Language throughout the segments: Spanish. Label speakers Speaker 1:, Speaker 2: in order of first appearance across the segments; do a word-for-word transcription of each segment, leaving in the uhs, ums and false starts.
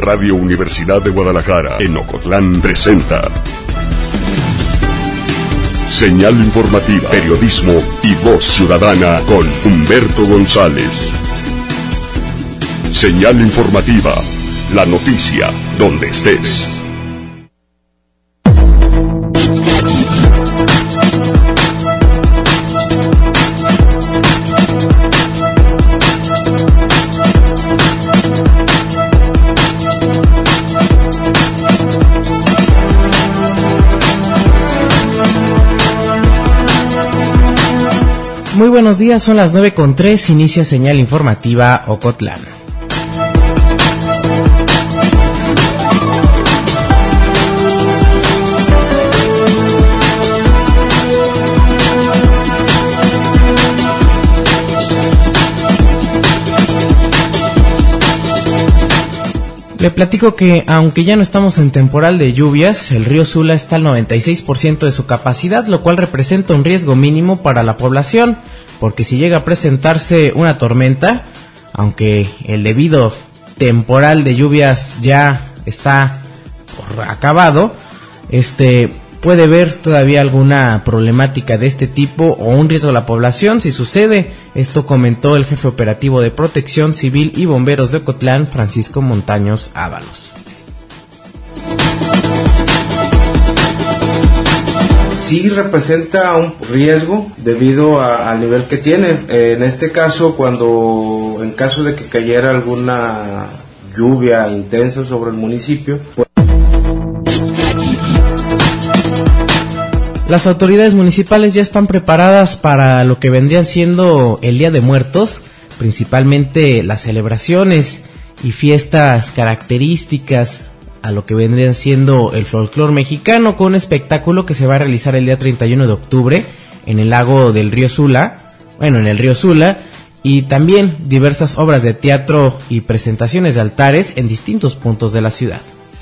Speaker 1: Radio Universidad de Guadalajara, en Ocotlán, presenta Señal Informativa, Periodismo y Voz Ciudadana con Humberto González. Señal Informativa, la noticia donde estés.
Speaker 2: Muy buenos días, son las nueve con tres, inicia Señal Informativa Ocotlán. Le platico que, aunque ya no estamos en temporal de lluvias, el río Sula está al noventa y seis por ciento de su capacidad, lo cual representa un riesgo mínimo para la población, porque si llega a presentarse una tormenta, aunque el debido temporal de lluvias ya está por acabado, este puede haber todavía alguna problemática de este tipo o un riesgo a la población si sucede. Esto comentó el jefe operativo de Protección Civil y Bomberos de Ocotlán, Francisco Montaños Ábalos.
Speaker 3: Sí representa un riesgo debido a, al nivel que tiene. En este caso, cuando en caso de que cayera alguna lluvia intensa sobre el municipio, pues
Speaker 2: las autoridades municipales ya están preparadas para lo que vendrían siendo el Día de Muertos, principalmente las celebraciones y fiestas características a lo que vendrían siendo el folclore mexicano, con un espectáculo que se va a realizar el día treinta y uno de octubre en el lago del río Sula, bueno, en el río Sula, y también diversas obras de teatro y presentaciones de altares en distintos puntos de la ciudad.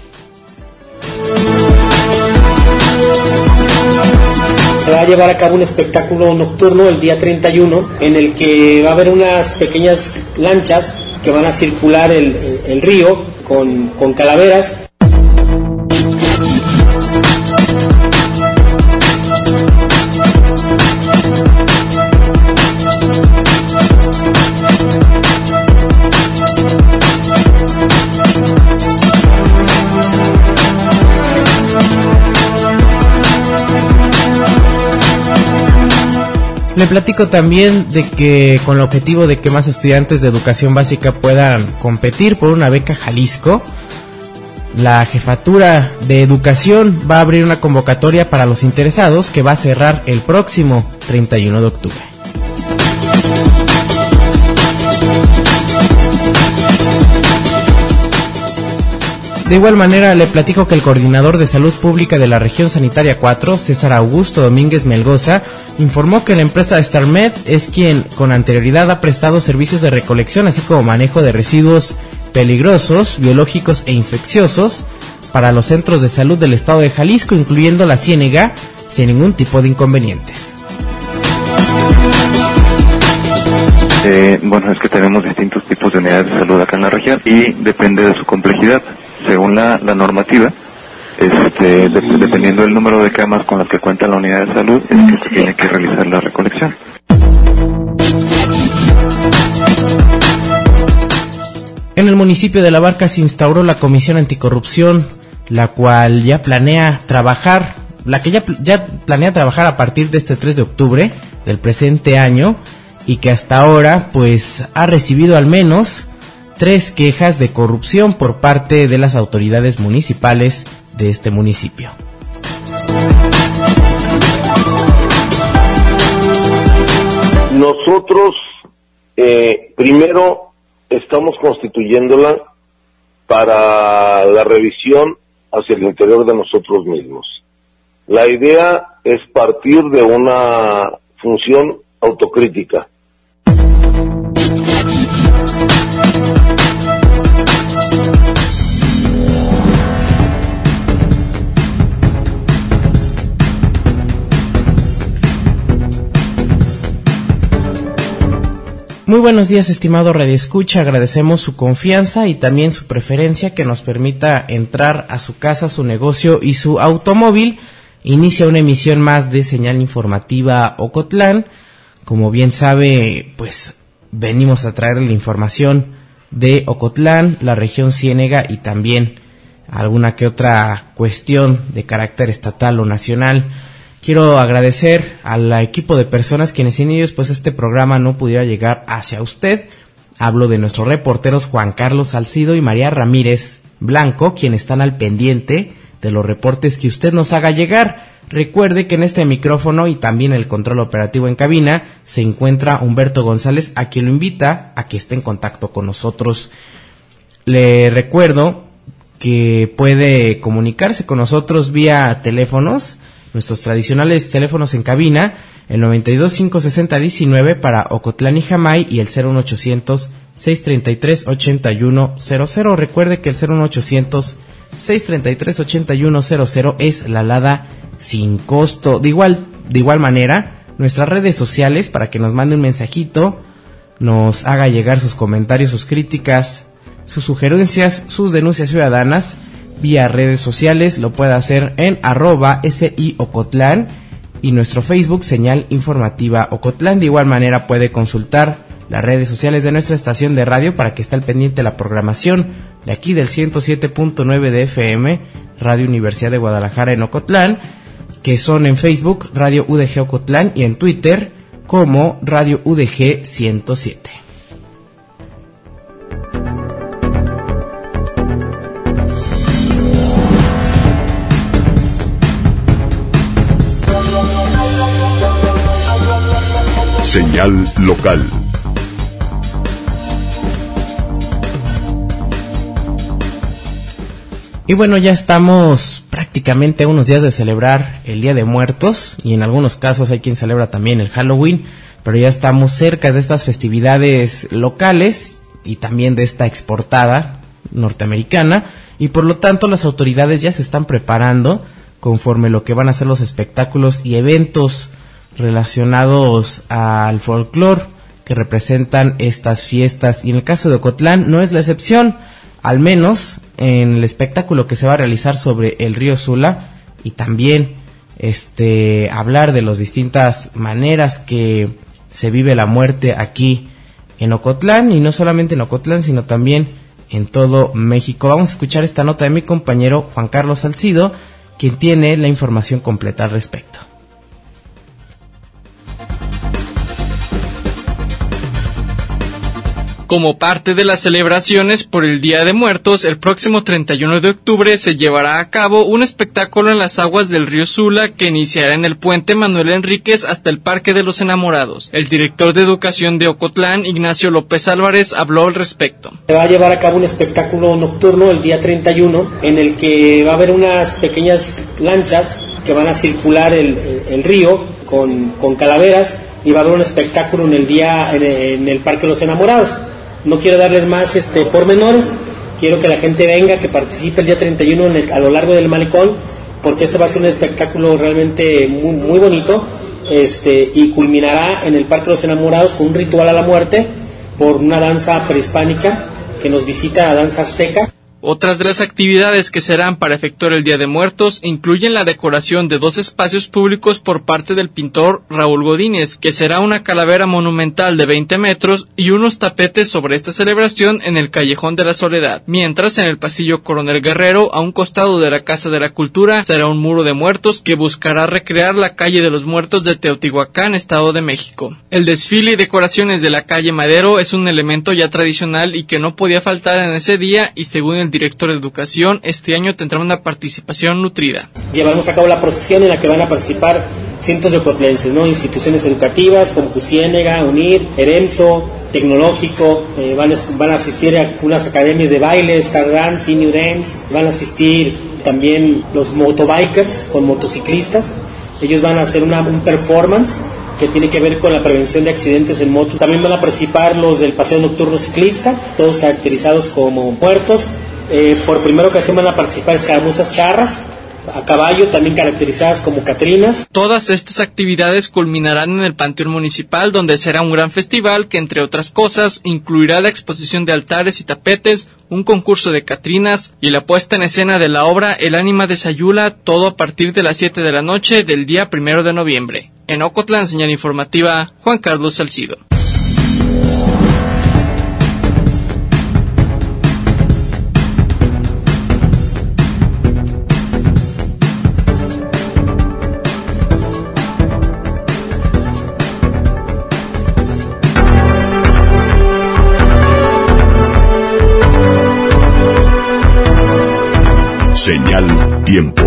Speaker 4: Se va a llevar a cabo un espectáculo nocturno el día treinta y uno, en el que va a haber unas pequeñas lanchas que van a circular el, el, el río con, con calaveras.
Speaker 2: Le platico también de que con el objetivo de que más estudiantes de educación básica puedan competir por una beca Jalisco, la Jefatura de Educación va a abrir una convocatoria para los interesados que va a cerrar el próximo treinta y uno de octubre. De igual manera, le platico que el coordinador de Salud Pública de la Región Sanitaria cuatro, César Augusto Domínguez Melgoza, informó que la empresa StarMed es quien con anterioridad ha prestado servicios de recolección, así como manejo de residuos peligrosos, biológicos e infecciosos para los centros de salud del estado de Jalisco, incluyendo la Ciénega, sin ningún tipo de inconvenientes.
Speaker 5: Eh, bueno, es que tenemos distintos tipos de unidades de salud acá en la región y depende de su complejidad. Según la, la normativa, este, de, dependiendo del número de camas con las que cuenta la unidad de salud, es que se tiene que realizar la recolección.
Speaker 2: En el municipio de La Barca se instauró la Comisión Anticorrupción, la cual ya planea trabajar, la que ya, ya planea trabajar a partir de este tres de octubre del presente año, y que hasta ahora pues ha recibido al menos tres quejas de corrupción por parte de las autoridades municipales de este municipio.
Speaker 6: Nosotros eh, primero estamos constituyéndola para la revisión hacia el interior de nosotros mismos. La idea es partir de una función autocrítica.
Speaker 2: Muy buenos días, estimado radioescucha, agradecemos su confianza y también su preferencia que nos permita entrar a su casa, su negocio y su automóvil. Inicia una emisión más de Señal Informativa Ocotlán. Como bien sabe, pues venimos a traer la información de Ocotlán, la región Ciénega y también alguna que otra cuestión de carácter estatal o nacional. Quiero agradecer al equipo de personas quienes sin ellos pues este programa no pudiera llegar hacia usted. Hablo de nuestros reporteros Juan Carlos Salcido y María Ramírez Blanco, quienes están al pendiente de los reportes que usted nos haga llegar. Recuerde que en este micrófono y también el control operativo en cabina se encuentra Humberto González, a quien lo invita a que esté en contacto con nosotros. Le recuerdo que puede comunicarse con nosotros vía teléfonos, nuestros tradicionales teléfonos en cabina, el noventa y dos, cinco sesenta, diecinueve para Ocotlán y Jamay y el cero uno ochocientos, seiscientos treinta y tres, ochenta y uno cero cero. Recuerde que el cero uno ochocientos, seiscientos treinta y tres, ochenta y uno cero cero es la alada sin costo. De igual, de igual manera, nuestras redes sociales para que nos mande un mensajito, nos haga llegar sus comentarios, sus críticas, sus sugerencias, sus denuncias ciudadanas vía redes sociales. Lo puede hacer en arroba SI Ocotlán y nuestro Facebook Señal Informativa Ocotlán. De igual manera puede consultar las redes sociales de nuestra estación de radio para que esté al pendiente de la programación de aquí del ciento siete punto nueve de F M, Radio Universidad de Guadalajara en Ocotlán, que son en Facebook Radio U D G Ocotlán y en Twitter como Radio U D G ciento siete.
Speaker 1: Señal local.
Speaker 2: Y bueno, ya estamos prácticamente a unos días de celebrar el Día de Muertos y en algunos casos hay quien celebra también el Halloween, pero ya estamos cerca de estas festividades locales y también de esta exportada norteamericana y por lo tanto las autoridades ya se están preparando conforme lo que van a ser los espectáculos y eventos relacionados al folclore que representan estas fiestas y en el caso de Ocotlán no es la excepción, al menos en el espectáculo que se va a realizar sobre el río Sula y también este hablar de las distintas maneras que se vive la muerte aquí en Ocotlán y no solamente en Ocotlán sino también en todo México. Vamos a escuchar esta nota de mi compañero Juan Carlos Salcido, quien tiene la información completa al respecto.
Speaker 7: Como parte de las celebraciones por el Día de Muertos, el próximo treinta y uno de octubre se llevará a cabo un espectáculo en las aguas del río Sula que iniciará en el puente Manuel Enríquez hasta el Parque de los Enamorados. El director de Educación de Ocotlán, Ignacio López Álvarez, habló al respecto.
Speaker 4: Se va a llevar a cabo un espectáculo nocturno el día treinta y uno en el que va a haber unas pequeñas lanchas que van a circular el, el, el río con, con calaveras y va a haber un espectáculo en el día en, en el Parque de los Enamorados. No quiero darles más este pormenores, quiero que la gente venga, que participe el día treinta y uno en el, a lo largo del malecón, porque este va a ser un espectáculo realmente muy, muy bonito, este y culminará en el Parque de los Enamorados con un ritual a la muerte por una danza prehispánica que nos visita, la danza azteca.
Speaker 7: Otras de las actividades que serán para efectuar el Día de Muertos incluyen la decoración de dos espacios públicos por parte del pintor Raúl Godínez, que será una calavera monumental de veinte metros y unos tapetes sobre esta celebración en el Callejón de la Soledad, mientras en el pasillo Coronel Guerrero, a un costado de la Casa de la Cultura, será un muro de muertos que buscará recrear la calle de los muertos de Teotihuacán, Estado de México. El desfile y decoraciones de la calle Madero es un elemento ya tradicional y que no podía faltar en ese día y según el director de Educación, este año tendrá una participación nutrida.
Speaker 4: Llevamos a cabo la procesión en la que van a participar cientos de ocotlenses, ¿no? Instituciones educativas como Ciénega, UNIR, EREMSO, Tecnológico, eh, van, a, van a asistir a unas academias de baile, Star Dance, Senior Dance, van a asistir también los motobikers con motociclistas, ellos van a hacer una, un performance que tiene que ver con la prevención de accidentes en motos. También van a participar los del paseo nocturno ciclista, todos caracterizados como muertos. Eh, por primera ocasión van a participar escaramuzas charras, a caballo, también caracterizadas como catrinas.
Speaker 7: Todas estas actividades culminarán en el Panteón Municipal, donde será un gran festival que, entre otras cosas, incluirá la exposición de altares y tapetes, un concurso de catrinas y la puesta en escena de la obra El ánima de Sayula, todo a partir de las siete de la noche del día primero de noviembre. En Ocotlán, señal informativa, Juan Carlos Salcido.
Speaker 1: Señal Tiempo.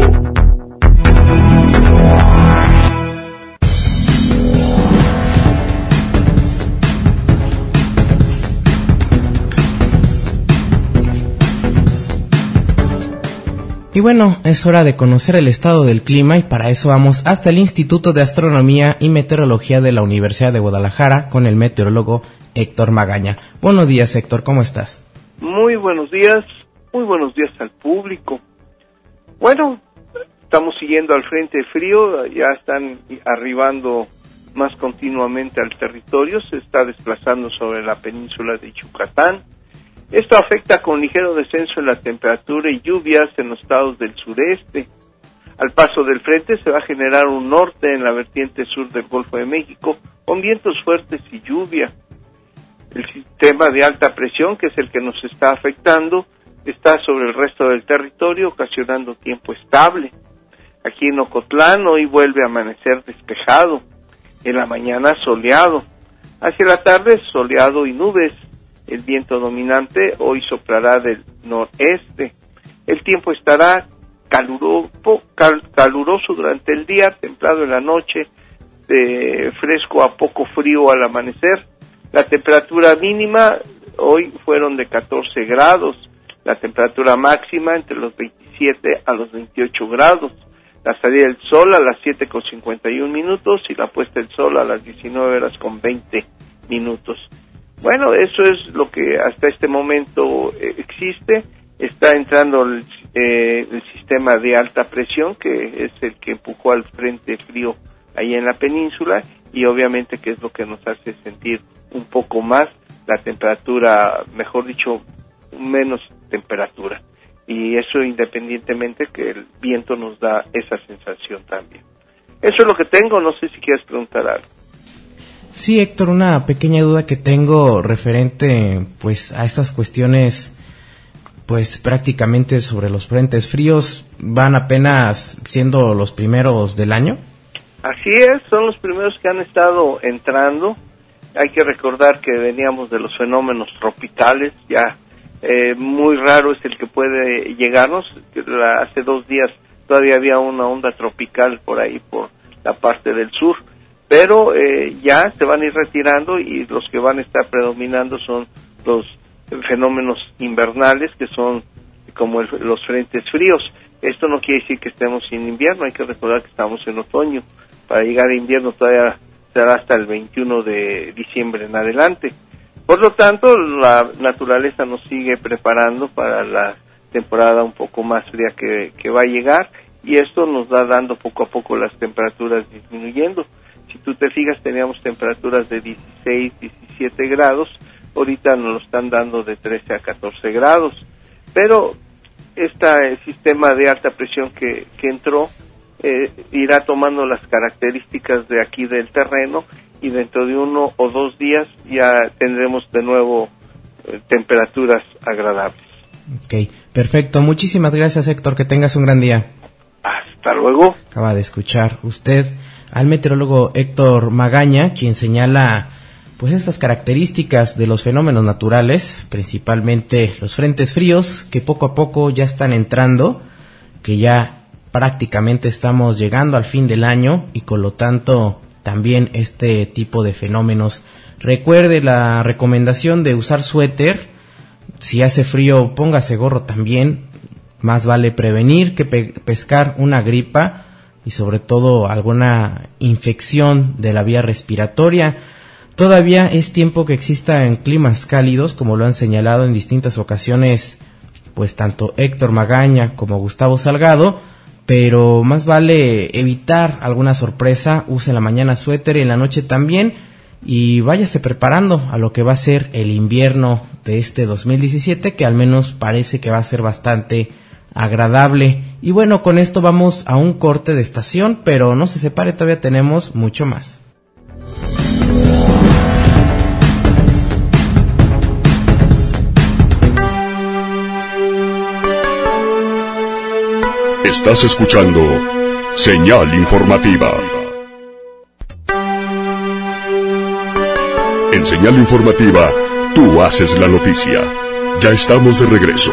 Speaker 2: Y bueno, es hora de conocer el estado del clima y para eso vamos hasta el Instituto de Astronomía y Meteorología de la Universidad de Guadalajara con el meteorólogo Héctor Magaña. Buenos días, Héctor, ¿cómo estás?
Speaker 8: Muy buenos días, muy buenos días al público. Bueno, estamos siguiendo al frente frío, ya están arribando más continuamente al territorio, se está desplazando sobre la península de Yucatán. Esto afecta con ligero descenso en la temperatura y lluvias en los estados del sureste. Al paso del frente se va a generar un norte en la vertiente sur del Golfo de México con vientos fuertes y lluvia. El sistema de alta presión, que es el que nos está afectando, está sobre el resto del territorio, ocasionando tiempo estable. Aquí en Ocotlán hoy vuelve a amanecer despejado, en la mañana soleado, hacia la tarde soleado y nubes. El viento dominante hoy soplará del noreste. El tiempo estará caluroso, cal, caluroso durante el día, templado en la noche, de fresco a poco frío al amanecer. La temperatura mínima hoy fueron de catorce grados. La temperatura máxima entre los veintisiete a los veintiocho grados. La salida del sol a las siete con cincuenta y un minutos y la puesta del sol a las diecinueve horas con veinte minutos. Bueno, eso es lo que hasta este momento eh, existe. Está entrando el, eh, el sistema de alta presión, que es el que empujó al frente frío ahí en la península, y obviamente que es lo que nos hace sentir un poco más la temperatura, mejor dicho, menos temperatura, y eso independientemente que el viento nos da esa sensación también. Eso es lo que tengo, no sé si quieres preguntar algo.
Speaker 2: Sí, Héctor, una pequeña duda que tengo referente pues a estas cuestiones, pues prácticamente sobre los frentes fríos, ¿van apenas siendo los primeros del año?
Speaker 8: Así es, son los primeros que han estado entrando. Hay que recordar que veníamos de los fenómenos tropicales, ya Eh, muy raro es el que puede llegarnos. La, hace dos días todavía había una onda tropical por ahí, por la parte del sur, pero eh, ya se van a ir retirando y los que van a estar predominando son los fenómenos invernales, que son como el, los frentes fríos. Esto no quiere decir que estemos en invierno, hay que recordar que estamos en otoño. Para llegar a invierno todavía será hasta el veintiuno de diciembre en adelante. Por lo tanto, la naturaleza nos sigue preparando para la temporada un poco más fría que, que va a llegar, y esto nos va dando poco a poco las temperaturas disminuyendo. Si tú te fijas, teníamos temperaturas de dieciséis, diecisiete grados, ahorita nos lo están dando de trece a catorce grados, pero este sistema de alta presión que, que entró eh, irá tomando las características de aquí del terreno, y dentro de uno o dos días ya tendremos de nuevo eh, temperaturas agradables.
Speaker 2: Ok, perfecto. Muchísimas gracias, Héctor. Que tengas un gran día.
Speaker 8: Hasta luego.
Speaker 2: Acaba de escuchar usted al meteorólogo Héctor Magaña, quien señala pues estas características de los fenómenos naturales, principalmente los frentes fríos, que poco a poco ya están entrando, que ya prácticamente estamos llegando al fin del año y con lo tanto también este tipo de fenómenos. Recuerde la recomendación de usar suéter. Si hace frío, póngase gorro también. Más vale prevenir que pe- pescar una gripa y sobre todo alguna infección de la vía respiratoria. Todavía es tiempo que exista en climas cálidos, como lo han señalado en distintas ocasiones, pues tanto Héctor Magaña como Gustavo Salgado, pero más vale evitar alguna sorpresa. Use en la mañana suéter y en la noche también, y váyase preparando a lo que va a ser el invierno de este dos mil diecisiete, que al menos parece que va a ser bastante agradable. Y bueno, con esto vamos a un corte de estación, pero no se separe, todavía tenemos mucho más.
Speaker 1: Estás escuchando Señal Informativa. En Señal Informativa, tú haces la noticia. Ya estamos de regreso.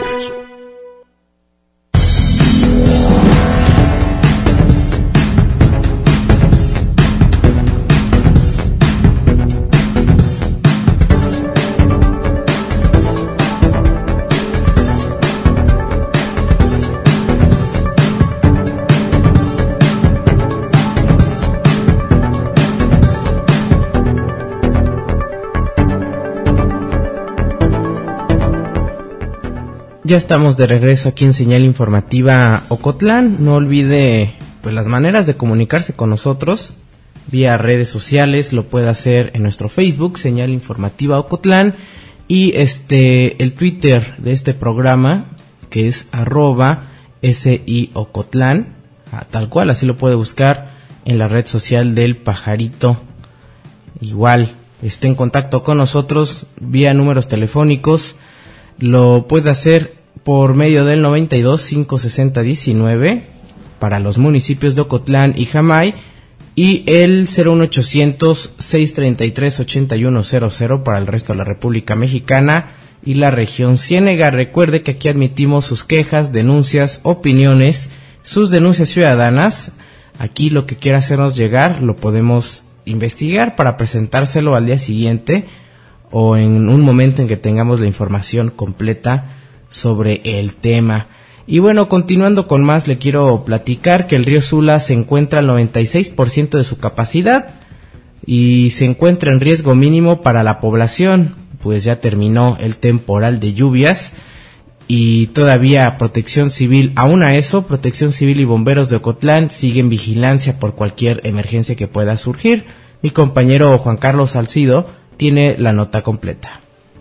Speaker 2: Ya estamos de regreso aquí en Señal Informativa Ocotlán. No olvide pues las maneras de comunicarse con nosotros vía redes sociales. Lo puede hacer en nuestro Facebook, Señal Informativa Ocotlán, y este el Twitter de este programa, que es arroba si Ocotlán, tal cual, así lo puede buscar en la red social del Pajarito. Igual, esté en contacto con nosotros vía números telefónicos. Lo puede hacer por medio del noventa y dos, cinco sesenta, diecinueve para los municipios de Ocotlán y Jamay, y el cero uno ochocientos, seiscientos treinta y tres, ochenta y uno cero cero para el resto de la República Mexicana y la región Ciénega. Recuerde que aquí admitimos sus quejas, denuncias, opiniones, sus denuncias ciudadanas. Aquí lo que quiera hacernos llegar lo podemos investigar para presentárselo al día siguiente o en un momento en que tengamos la información completa sobre el tema. Y bueno, continuando con más, le quiero platicar que el río Sula se encuentra al noventa y seis por ciento de su capacidad y se encuentra en riesgo mínimo para la población, pues ya terminó el temporal de lluvias y todavía Protección Civil, aún a eso, Protección Civil y bomberos de Ocotlán siguen vigilancia por cualquier emergencia que pueda surgir. Mi compañero Juan Carlos Salcido tiene la nota completa.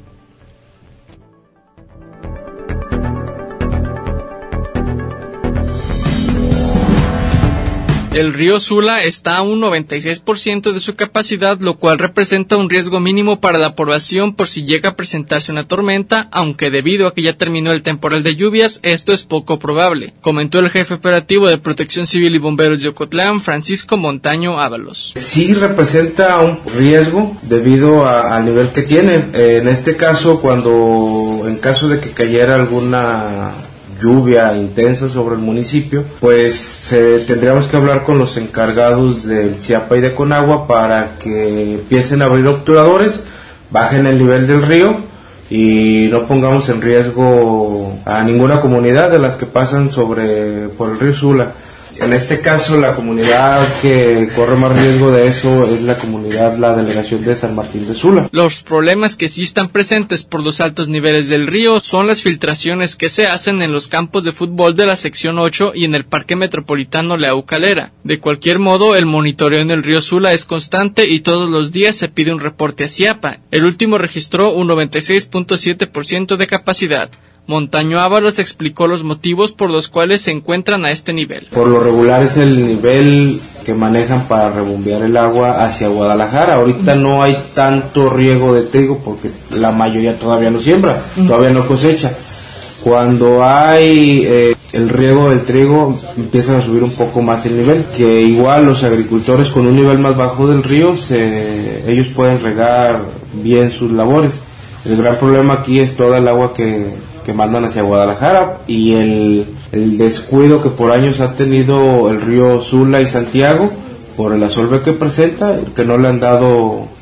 Speaker 7: El río Sula está a un noventa y seis por ciento de su capacidad, lo cual representa un riesgo mínimo para la población por si llega a presentarse una tormenta, aunque debido a que ya terminó el temporal de lluvias, esto es poco probable, comentó el jefe operativo de Protección Civil y Bomberos de Ocotlán, Francisco Montaño Ábalos.
Speaker 3: Sí representa un riesgo debido a, al nivel que tiene. Eh, en este caso, cuando en caso de que cayera alguna lluvia intensa sobre el municipio, pues eh, tendríamos que hablar con los encargados del CIAPA y de Conagua para que empiecen a abrir obturadores, bajen el nivel del río y no pongamos en riesgo a ninguna comunidad de las que pasan sobre por el río Sula. En este caso, la comunidad que corre más riesgo de eso es la comunidad, la delegación de San Martín de Sula.
Speaker 7: Los problemas que sí están presentes por los altos niveles del río son las filtraciones que se hacen en los campos de fútbol de la sección ocho y en el Parque Metropolitano Leao Calera. De cualquier modo, el monitoreo en el río Sula es constante y todos los días se pide un reporte a CIAPA. El último registró un noventa y seis punto siete por ciento de capacidad. Montaño Ábalos explicó los motivos por los cuales se encuentran a este nivel.
Speaker 3: Por lo regular es el nivel que manejan para rebombear el agua hacia Guadalajara. Ahorita no hay tanto riego de trigo porque la mayoría todavía no siembra, todavía no cosecha. Cuando hay eh, el riego del trigo empiezan a subir un poco más el nivel, que igual los agricultores con un nivel más bajo del río, se, ellos pueden regar bien sus labores. El gran problema aquí es toda el agua que, que mandan hacia Guadalajara y el, el descuido que por años ha tenido el río Sula y Santiago por el asolve que presenta, que no le han dado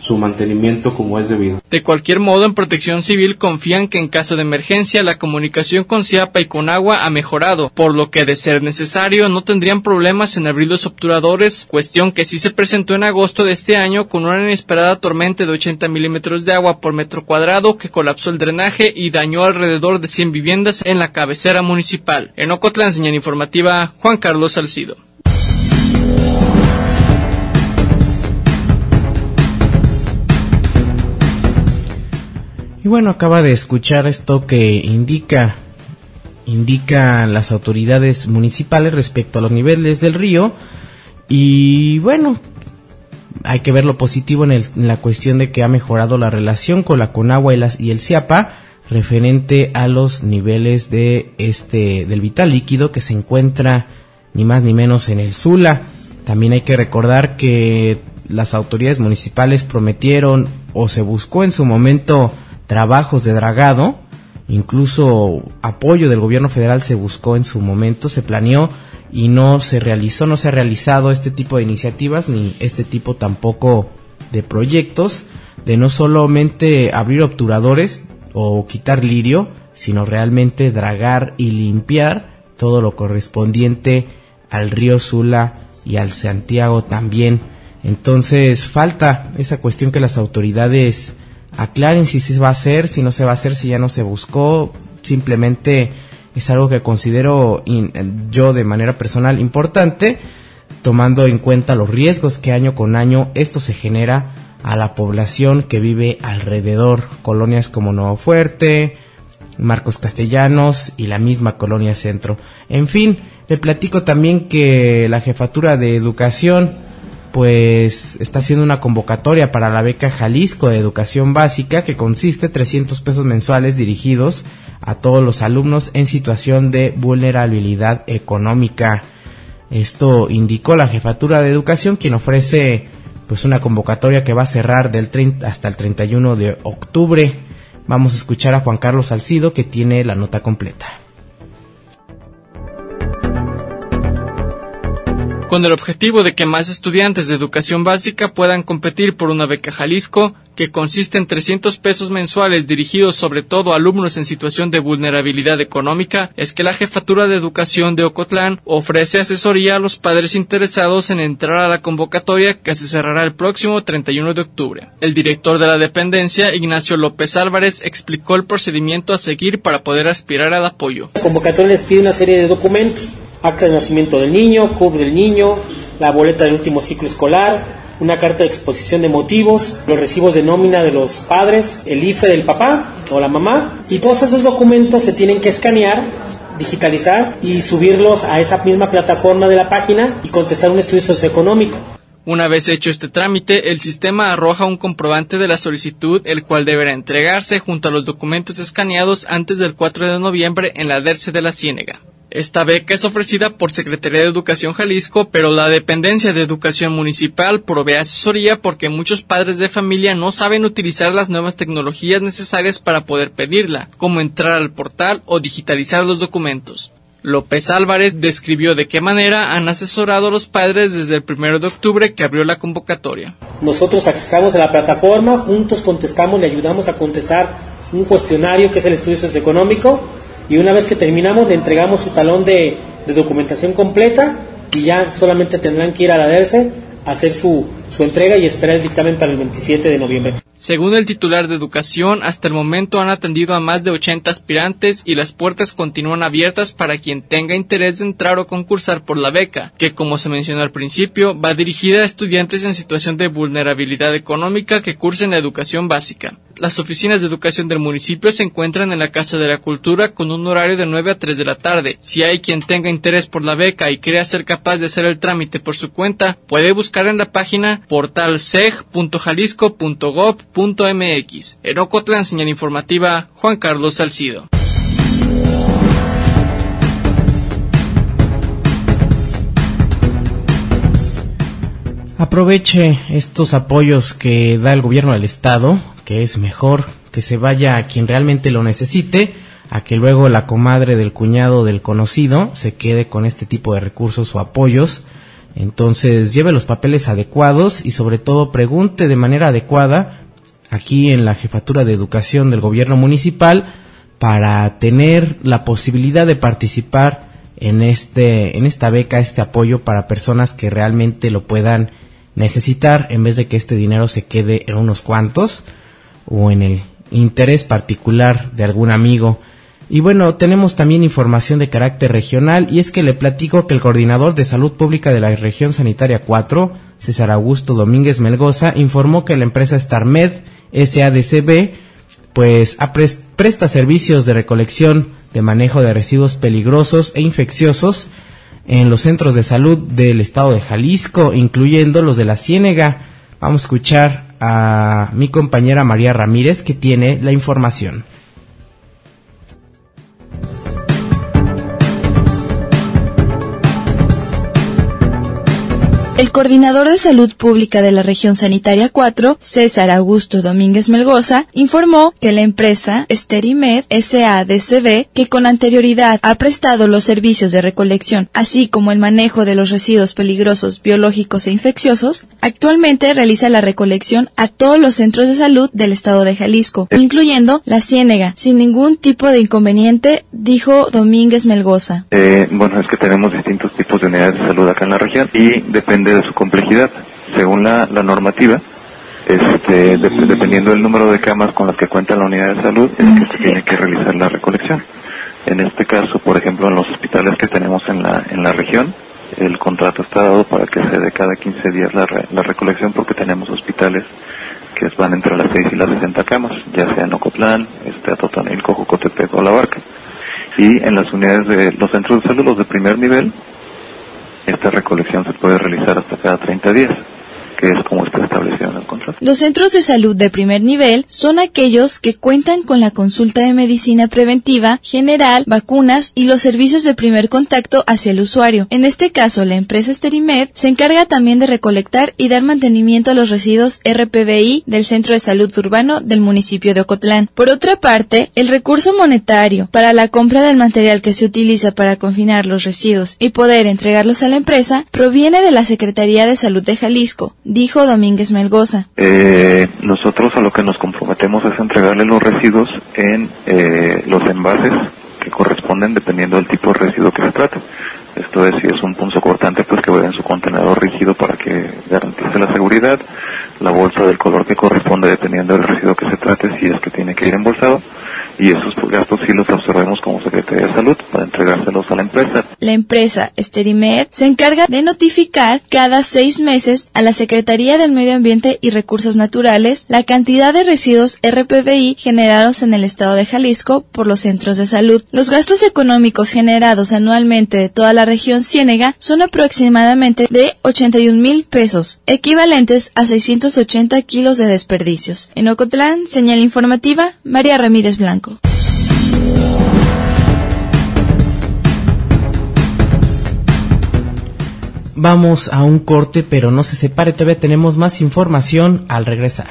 Speaker 3: su mantenimiento como es debido.
Speaker 7: De cualquier modo, en Protección Civil confían que en caso de emergencia la comunicación con Ciapa y Conagua ha mejorado, por lo que de ser necesario no tendrían problemas en abrir los obturadores, cuestión que sí se presentó en agosto de este año con una inesperada tormenta de ochenta milímetros de agua por metro cuadrado que colapsó el drenaje y dañó alrededor de cien viviendas en la cabecera municipal. En Ocotlán, señal informativa, Juan Carlos Salcido.
Speaker 2: Y bueno, acaba de escuchar esto que indica indican las autoridades municipales respecto a los niveles del río. Y bueno, hay que ver lo positivo en, el, en la cuestión de que ha mejorado la relación con la Conagua y, las, y el Ciapa referente a los niveles de este del vital líquido que se encuentra ni más ni menos en el Sula. También hay que recordar que las autoridades municipales prometieron o se buscó en su momento trabajos de dragado, incluso apoyo del gobierno federal se buscó en su momento, se planeó y no se realizó, no se ha realizado este tipo de iniciativas ni este tipo tampoco de proyectos de no solamente abrir obturadores o quitar lirio, sino realmente dragar y limpiar todo lo correspondiente al río Sula y al Santiago también. Entonces falta esa cuestión que las autoridades aclaren si se va a hacer, si no se va a hacer, si ya no se buscó. Simplemente es algo que considero in, yo de manera personal importante, tomando en cuenta los riesgos que año con año esto se genera a la población que vive alrededor, colonias como Nuevo Fuerte, Marcos Castellanos y la misma Colonia Centro. En fin, le platico también que la Jefatura de Educación pues está haciendo una convocatoria para la beca Jalisco de Educación Básica que consiste en trescientos pesos mensuales dirigidos a todos los alumnos en situación de vulnerabilidad económica. Esto indicó la Jefatura de Educación, quien ofrece pues una convocatoria que va a cerrar del treinta hasta el treinta y uno de octubre. Vamos a escuchar a Juan Carlos Salcido, que tiene la nota completa.
Speaker 7: Con el objetivo de que más estudiantes de educación básica puedan competir por una beca Jalisco, que consiste en trescientos pesos mensuales dirigidos sobre todo a alumnos en situación de vulnerabilidad económica, es que la Jefatura de Educación de Ocotlán ofrece asesoría a los padres interesados en entrar a la convocatoria que se cerrará el próximo treinta y uno de octubre. El director de la dependencia, Ignacio López Álvarez, explicó el procedimiento a seguir para poder aspirar al apoyo.
Speaker 4: La convocatoria les pide una serie de documentos: acta de nacimiento del niño, C U B del niño, la boleta del último ciclo escolar, una carta de exposición de motivos, los recibos de nómina de los padres, el I F E del papá o la mamá, y todos esos documentos se tienen que escanear, digitalizar y subirlos a esa misma plataforma de la página y contestar un estudio socioeconómico.
Speaker 7: Una vez hecho este trámite, el sistema arroja un comprobante de la solicitud, el cual deberá entregarse junto a los documentos escaneados antes del cuatro de noviembre en la DERCE de la Ciénega. Esta beca es ofrecida por Secretaría de Educación Jalisco, pero la Dependencia de Educación Municipal provee asesoría porque muchos padres de familia no saben utilizar las nuevas tecnologías necesarias para poder pedirla, como entrar al portal o digitalizar los documentos. López Álvarez describió de qué manera han asesorado a los padres desde el primero de octubre que abrió la convocatoria.
Speaker 4: Nosotros accesamos a la plataforma, juntos contestamos, le ayudamos a contestar un cuestionario que es el estudio socioeconómico, y una vez que terminamos le entregamos su talón de, de documentación completa y ya solamente tendrán que ir a la DERCE a hacer su, su entrega y esperar el dictamen para el veintisiete de noviembre.
Speaker 7: Según el titular de Educación, hasta el momento han atendido a más de ochenta aspirantes y las puertas continúan abiertas para quien tenga interés de entrar o concursar por la beca, que como se mencionó al principio, va dirigida a estudiantes en situación de vulnerabilidad económica que cursen la educación básica. Las oficinas de educación del municipio se encuentran en la Casa de la Cultura con un horario de nueve a tres de la tarde. Si hay quien tenga interés por la beca y crea ser capaz de hacer el trámite por su cuenta, puede buscar en la página portal seg punto jalisco punto gob punto mx. En Ocotlán, señal informativa, Juan Carlos Salcido.
Speaker 2: Aproveche estos apoyos que da el gobierno del estado, que es mejor que se vaya a quien realmente lo necesite, a que luego la comadre del cuñado del conocido se quede con este tipo de recursos o apoyos Entonces lleve los papeles adecuados y sobre todo pregunte de manera adecuada aquí en la Jefatura de Educación del Gobierno Municipal para tener la posibilidad de participar en este en esta beca, este apoyo para personas que realmente lo puedan necesitar, en vez de que este dinero se quede en unos cuantos o en el interés particular de algún amigo. Y bueno, tenemos también información de carácter regional, y es que le platico que el coordinador de salud pública de la región sanitaria cuatro, César Augusto Domínguez Melgoza, informó que la empresa StarMed S A D C B pues presta servicios de recolección de manejo de residuos peligrosos e infecciosos en los centros de salud del estado de Jalisco, incluyendo los de la Ciénega. Vamos a escuchar a mi compañera María Ramírez, que tiene la información.
Speaker 9: El coordinador de salud pública de la región sanitaria cuatro, César Augusto Domínguez Melgoza, informó que la empresa SteriMed S A D C B, que con anterioridad ha prestado los servicios de recolección, así como el manejo de los residuos peligrosos, biológicos e infecciosos, actualmente realiza la recolección a todos los centros de salud del estado de Jalisco, incluyendo la Ciénega, sin ningún tipo de inconveniente, dijo Domínguez Melgoza.
Speaker 5: Eh, bueno, es que tenemos distintos tipos de unidades de salud acá en la región y depende de su complejidad. Según la, la normativa, este, de, dependiendo del número de camas con las que cuenta la unidad de salud, es que se tiene que realizar la recolección. En este caso, por ejemplo, en los hospitales que tenemos en la en la región, el contrato está dado para que se dé cada quince días la, la recolección, porque tenemos hospitales que van entre las seis y las sesenta camas, ya sea en Ocotlán, este, Atotonilco, Jocotepec o La Barca. Y en las unidades de los centros de salud, los de primer nivel, esta recolección se puede realizar hasta cada treinta días, que es como está establecido en el contrato.
Speaker 9: Los centros de salud de primer nivel son aquellos que cuentan con la consulta de medicina preventiva, general, vacunas y los servicios de primer contacto hacia el usuario. En este caso, la empresa SteriMed se encarga también de recolectar y dar mantenimiento a los residuos R P V I del Centro de Salud Urbano del municipio de Ocotlán. Por otra parte, el recurso monetario para la compra del material que se utiliza para confinar los residuos y poder entregarlos a la empresa proviene de la Secretaría de Salud de Jalisco, dijo Domínguez Melgoza.
Speaker 5: Eh, nosotros a lo que nos comprometemos es entregarle los residuos en eh, los envases que corresponden dependiendo del tipo de residuo que se trate. Esto es, si es un punzo cortante, pues que vaya en su contenedor rígido para que garantice la seguridad, la bolsa del color que corresponde dependiendo del residuo que se trate, si es que tiene que ir embolsado, y esos gastos sí los absorbemos como Secretaría de Salud para entregárselos a la empresa.
Speaker 9: La empresa SteriMed se encarga de notificar cada seis meses a la Secretaría del Medio Ambiente y Recursos Naturales la cantidad de residuos R P V I generados en el estado de Jalisco por los centros de salud. Los gastos económicos generados anualmente de toda la región Ciénega son aproximadamente de ochenta y un mil pesos, equivalentes a seiscientos ochenta kilos de desperdicios. En Ocotlán, señal informativa, María Ramírez Blanco.
Speaker 2: Vamos a un corte, pero no se separe, todavía tenemos más información al regresar.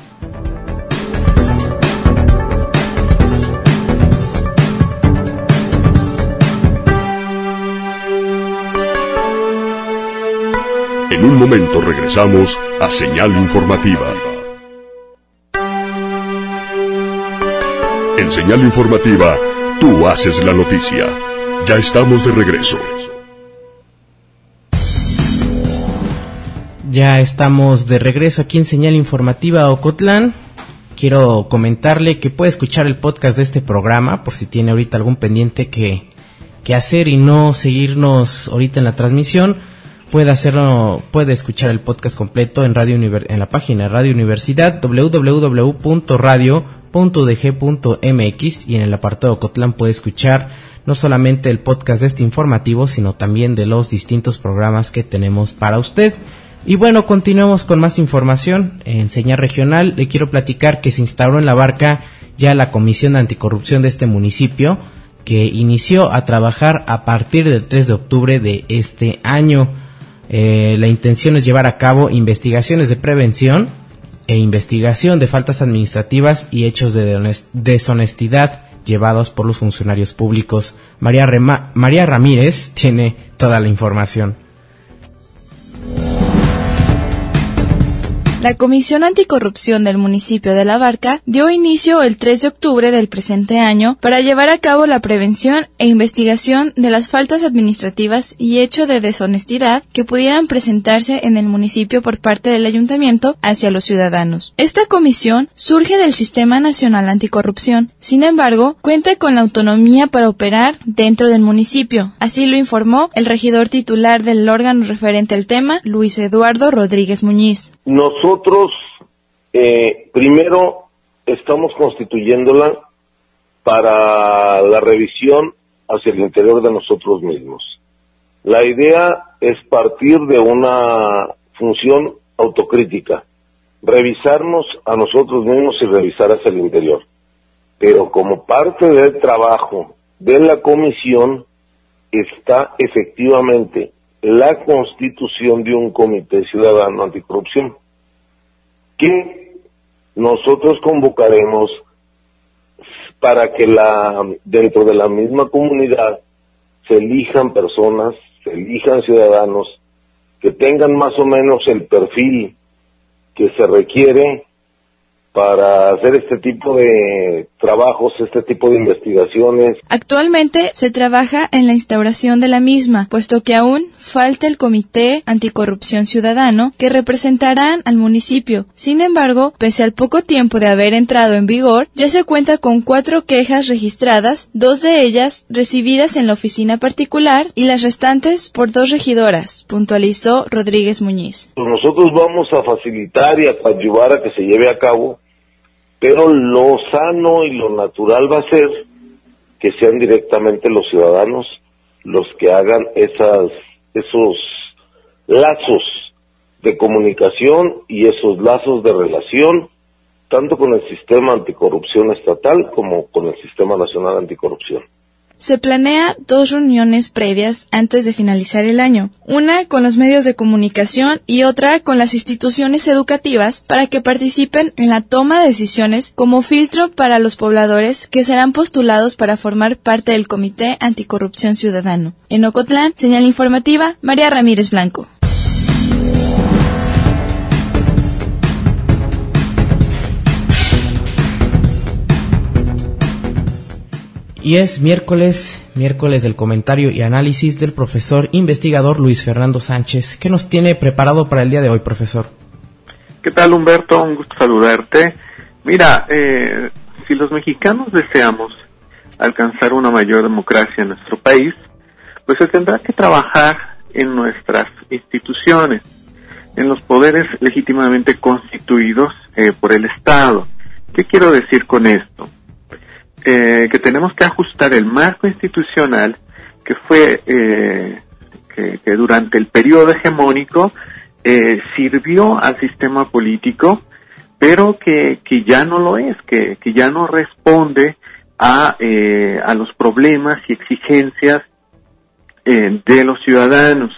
Speaker 1: En un momento regresamos a Señal Informativa. En Señal Informativa, tú haces la noticia. Ya estamos de regreso.
Speaker 2: Ya estamos de regreso aquí en Señal Informativa Ocotlán. Quiero comentarle que puede escuchar el podcast de este programa por si tiene ahorita algún pendiente que, que hacer y no seguirnos ahorita en la transmisión. Puede hacerlo, puede escuchar el podcast completo en Radio Univer- en la página Radio Universidad doble u doble u doble u punto radio punto u d g punto m x, y en el apartado Ocotlán puede escuchar no solamente el podcast de este informativo, sino también de los distintos programas que tenemos para usted. Y bueno, continuamos con más información. En Señal Regional le quiero platicar que se instauró en La Barca ya la Comisión de Anticorrupción de este municipio, que inició a trabajar a partir del tres de octubre de este año. Eh, la intención es llevar a cabo investigaciones de prevención e investigación de faltas administrativas y hechos de deshonestidad llevados por los funcionarios públicos. María, Rema, María Ramírez tiene toda la información.
Speaker 9: La Comisión Anticorrupción del municipio de La Barca dio inicio el tres de octubre del presente año para llevar a cabo la prevención e investigación de las faltas administrativas y hecho de deshonestidad que pudieran presentarse en el municipio por parte del ayuntamiento hacia los ciudadanos. Esta comisión surge del Sistema Nacional Anticorrupción, sin embargo, cuenta con la autonomía para operar dentro del municipio. Así lo informó el regidor titular del órgano referente al tema, Luis Eduardo Rodríguez Muñiz.
Speaker 6: Nosotros, eh, primero, estamos constituyéndola para la revisión hacia el interior de nosotros mismos. La idea es partir de una función autocrítica, revisarnos a nosotros mismos y revisar hacia el interior. Pero como parte del trabajo de la comisión está efectivamente la constitución de un comité ciudadano anticorrupción, que nosotros convocaremos para que la dentro de la misma comunidad se elijan personas, se elijan ciudadanos que tengan más o menos el perfil que se requiere para hacer este tipo de trabajos, este tipo de investigaciones.
Speaker 9: Actualmente se trabaja en la instauración de la misma, puesto que aún falta el Comité Anticorrupción Ciudadano que representarán al municipio. Sin embargo, pese al poco tiempo de haber entrado en vigor, ya se cuenta con cuatro quejas registradas, dos de ellas recibidas en la oficina particular y las restantes por dos regidoras, puntualizó Rodríguez Muñiz.
Speaker 6: Pues nosotros vamos a facilitar y a coadyuvar a que se lleve a cabo, pero lo sano y lo natural va a ser que sean directamente los ciudadanos los que hagan esas, esos lazos de comunicación y esos lazos de relación, tanto con el sistema anticorrupción estatal como con el sistema nacional anticorrupción.
Speaker 9: Se planea dos reuniones previas antes de finalizar el año, una con los medios de comunicación y otra con las instituciones educativas para que participen en la toma de decisiones como filtro para los pobladores que serán postulados para formar parte del Comité Anticorrupción Ciudadano. En Ocotlán, señal informativa, María Ramírez Blanco.
Speaker 2: Y es miércoles, miércoles del comentario y análisis del profesor investigador Luis Fernando Sánchez. ¿Qué nos tiene preparado para el día de hoy, profesor?
Speaker 10: ¿Qué tal, Humberto? Un gusto saludarte. Mira, eh, si los mexicanos deseamos alcanzar una mayor democracia en nuestro país, pues se tendrá que trabajar en nuestras instituciones, en los poderes legítimamente constituidos eh, por el Estado. ¿Qué quiero decir con esto? Eh, que tenemos que ajustar el marco institucional que fue eh, que, que durante el periodo hegemónico eh, sirvió al sistema político, pero que, que ya no lo es, que, que ya no responde a, eh, a los problemas y exigencias eh, de los ciudadanos.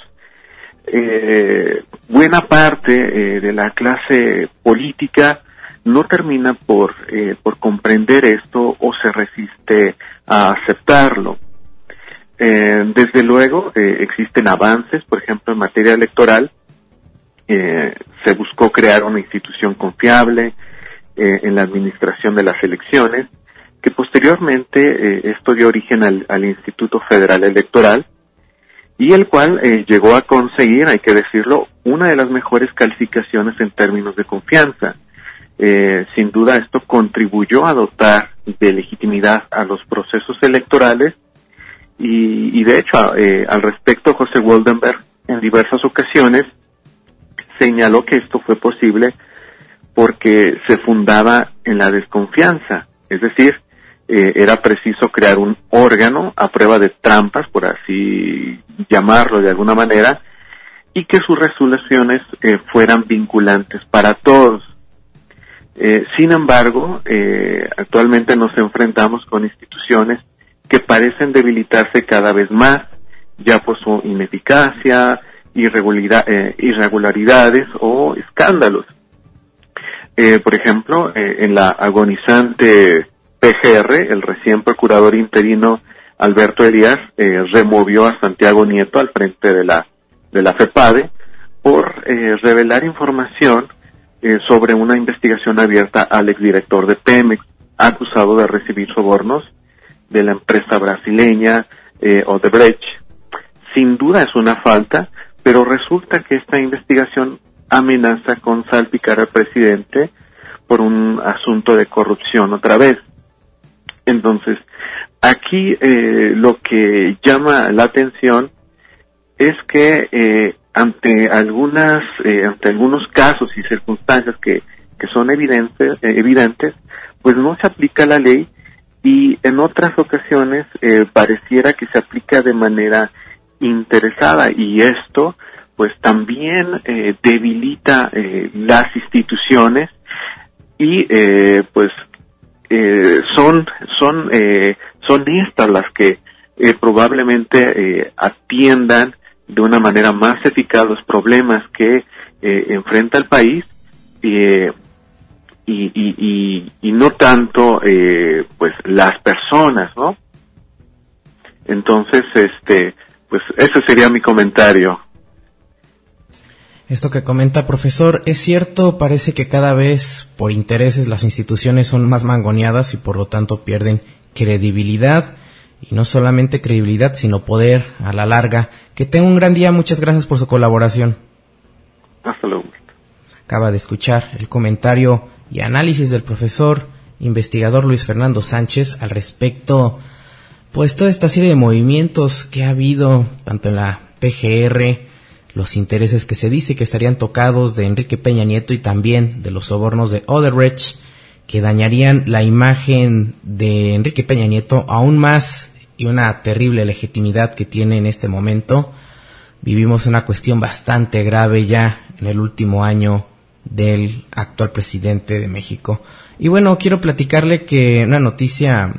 Speaker 10: Eh, buena parte eh, de la clase política no termina por eh, por comprender esto o se resiste a aceptarlo. Eh, desde luego eh, existen avances, por ejemplo en materia electoral, eh, se buscó crear una institución confiable eh, en la administración de las elecciones, que posteriormente eh, esto dio origen al, al Instituto Federal Electoral, y el cual eh, llegó a conseguir, hay que decirlo, una de las mejores calificaciones en términos de confianza. Eh, sin duda esto contribuyó a dotar de legitimidad a los procesos electorales y, y de hecho eh, al respecto José Woldenberg en diversas ocasiones señaló que esto fue posible porque se fundaba en la desconfianza, es decir, eh, era preciso crear un órgano a prueba de trampas, por así llamarlo de alguna manera, y que sus resoluciones eh, fueran vinculantes para todos. Eh, sin embargo, eh, actualmente nos enfrentamos con instituciones que parecen debilitarse cada vez más, ya por su ineficacia, irregularidad, eh, irregularidades o escándalos. Eh, por ejemplo, eh, en la agonizante P G R, el recién procurador interino Alberto Elías eh, removió a Santiago Nieto al frente de la de la FEPADE por eh, revelar información eh, sobre una investigación abierta al exdirector de Pemex, acusado de recibir sobornos de la empresa brasileña eh, Odebrecht. Sin duda es una falta, pero resulta que esta investigación amenaza con salpicar al presidente por un asunto de corrupción otra vez. Entonces, aquí eh, lo que llama la atención es que eh, ante algunas, eh, ante algunos casos y circunstancias que, que son evidentes, eh, evidentes, pues no se aplica la ley, y en otras ocasiones eh, pareciera que se aplica de manera interesada, y esto pues también eh, debilita eh, las instituciones y eh, pues eh, son son eh, son estas las que eh, probablemente eh, atiendan de una manera más eficaz los problemas que eh, enfrenta el país, eh, y, y, y, y no tanto eh, pues las personas, ¿no? Entonces, este, pues ese sería mi comentario.
Speaker 2: Esto que comenta, profesor, es cierto. Parece que cada vez por intereses las instituciones son más mangoneadas y por lo tanto pierden credibilidad, y no solamente credibilidad sino poder a la larga. Que tenga un gran día, muchas gracias por su colaboración.
Speaker 10: Hasta luego.
Speaker 2: Acaba de escuchar el comentario y análisis del profesor investigador Luis Fernando Sánchez al respecto, pues toda esta serie de movimientos que ha habido tanto en la P G R, los intereses que se dice que estarían tocados de Enrique Peña Nieto y también de los sobornos de Odebrecht, que dañarían la imagen de Enrique Peña Nieto aún más, y una terrible legitimidad que tiene en este momento. Vivimos una cuestión bastante grave ya en el último año del actual presidente de México. Y bueno, quiero platicarle que una noticia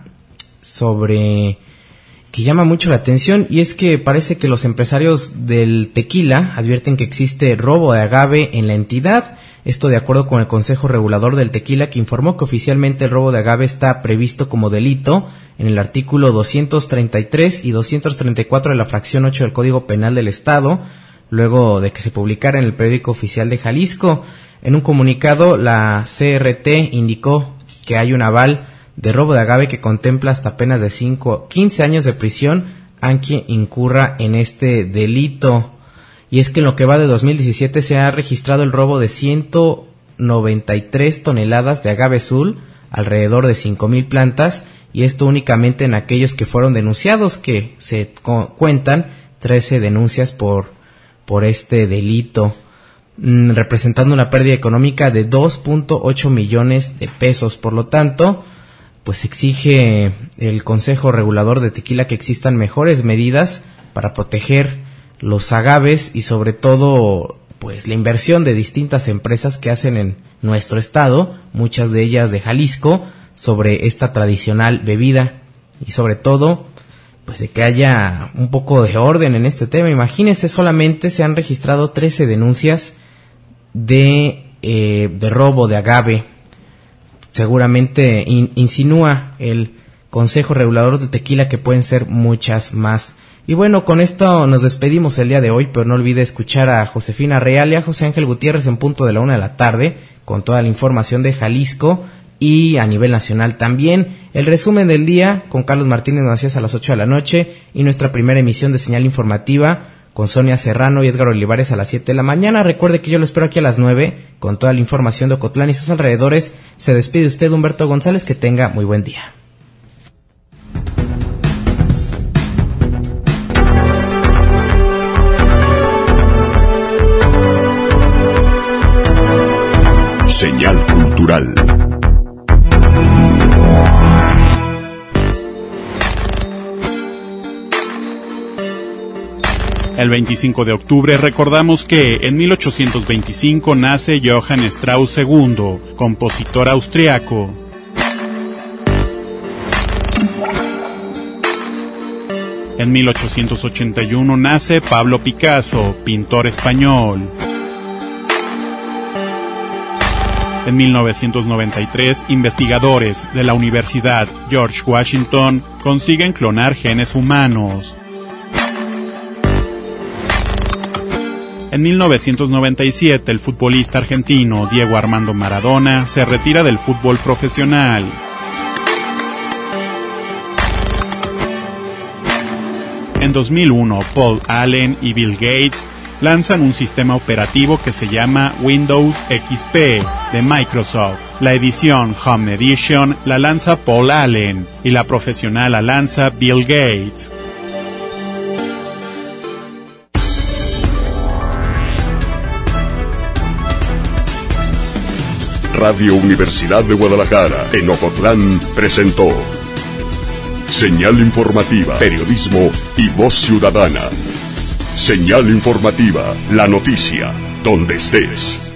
Speaker 2: sobre que llama mucho la atención, y es que parece que los empresarios del tequila advierten que existe robo de agave en la entidad. Esto de acuerdo con el Consejo Regulador del Tequila, que informó que oficialmente el robo de agave está previsto como delito en el artículo doscientos treinta y tres y doscientos treinta y cuatro de la fracción ocho del Código Penal del Estado, luego de que se publicara en el Periódico Oficial de Jalisco. En un comunicado, la C R T indicó que hay un aval de robo de agave que contempla hasta penas de cinco, quince años de prisión a quien incurra en este delito. Y es que en lo que va de dos mil diecisiete se ha registrado el robo de ciento noventa y tres toneladas de agave azul, alrededor de cinco mil plantas, y esto únicamente en aquellos que fueron denunciados, que se cu- cuentan trece denuncias por, por este delito, mmm, representando una pérdida económica de dos punto ocho millones de pesos. Por lo tanto, pues exige el Consejo Regulador de Tequila que existan mejores medidas para proteger los agaves y sobre todo pues la inversión de distintas empresas que hacen en nuestro estado, muchas de ellas de Jalisco, sobre esta tradicional bebida, y sobre todo pues de que haya un poco de orden en este tema. Imagínense, solamente se han registrado trece denuncias de, eh, de robo de agave. Seguramente in, insinúa el Consejo Regulador de Tequila que pueden ser muchas más. Y bueno, con esto nos despedimos el día de hoy, pero no olvide escuchar a Josefina Real y a José Ángel Gutiérrez en punto de la una de la tarde, con toda la información de Jalisco y a nivel nacional también. El resumen del día con Carlos Martínez Macías a las ocho de la noche, y nuestra primera emisión de Señal Informativa con Sonia Serrano y Edgar Olivares a las siete de la mañana. Recuerde que yo lo espero aquí a las nueve con toda la información de Ocotlán y sus alrededores. Se despide usted, Humberto González, que tenga muy buen día.
Speaker 1: Señal cultural.
Speaker 11: El veinticinco de octubre recordamos que en mil ochocientos veinticinco nace Johann Strauss segundo, compositor austriaco. En mil ochocientos ochenta y uno nace Pablo Picasso, pintor español. En mil novecientos noventa y tres, investigadores de la Universidad George Washington consiguen clonar genes humanos. En mil novecientos noventa y siete, el futbolista argentino Diego Armando Maradona se retira del fútbol profesional. En dos mil uno, Paul Allen y Bill Gates lanzan un sistema operativo que se llama Windows X P de Microsoft. La edición Home Edition la lanza Paul Allen y la profesional la lanza Bill Gates.
Speaker 1: Radio Universidad de Guadalajara, en Ocotlán, presentó Señal Informativa, Periodismo y Voz Ciudadana. Señal Informativa, la noticia, donde estés.